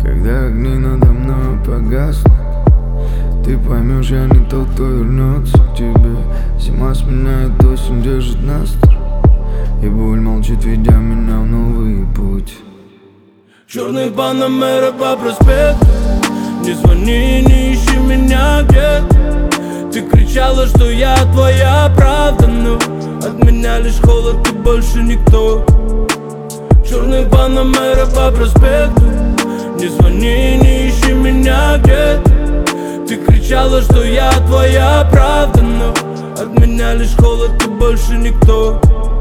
Когда огни надо мной погаснут, ты поймешь, я не тот, кто вернется к тебе. Зима сменяет осень, держит настрой, и боль молчит, ведя меня в новый путь. Черный Панамера по проспекту. Не звони, не ищи меня где-то. Ты кричала, что я твоя правда, но от меня лишь холод и больше никто. Черный Панамера по проспекту. Не звони, не ищи меня где-то. Ты кричала, что я твоя правда, но от меня лишь холод и больше никто.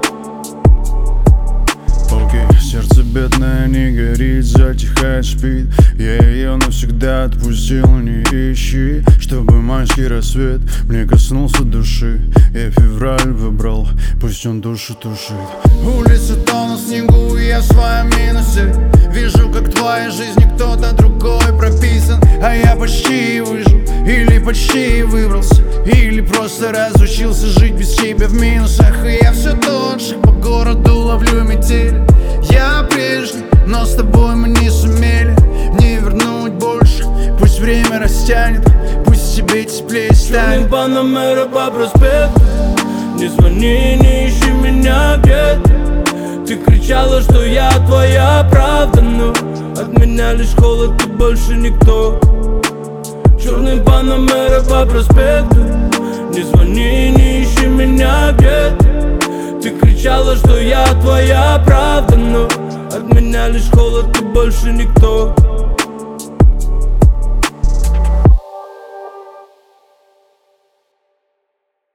Сердце бедное не горит, затихает, спит. Я ее навсегда отпустил, не ищи. Чтобы майский рассвет мне коснулся души. Я февраль выбрал, пусть он душу тушит. Улицы тонут в снегу, и я в своем минусе. Вижу, как в твоей жизни кто-то другой прописан, а я почти выжил, или почти выбрался, или просто разучился жить без тебя в минусах. И я все тот же, по городу ловлю метели. Я прежний, но с тобой мы не сумели не вернуть больше. Пусть время растянет, пусть тебе теплее станет. Черный Панамера по проспекту. Не звони, не ищи меня где-то. Ты кричала, что я твоя правда, но от меня лишь холод и больше никто. Черный Панамера по проспекту. Не звони, не ищи меня где-то. Ты кричала, что я твоя правда, но от меня лишь холод и больше никто.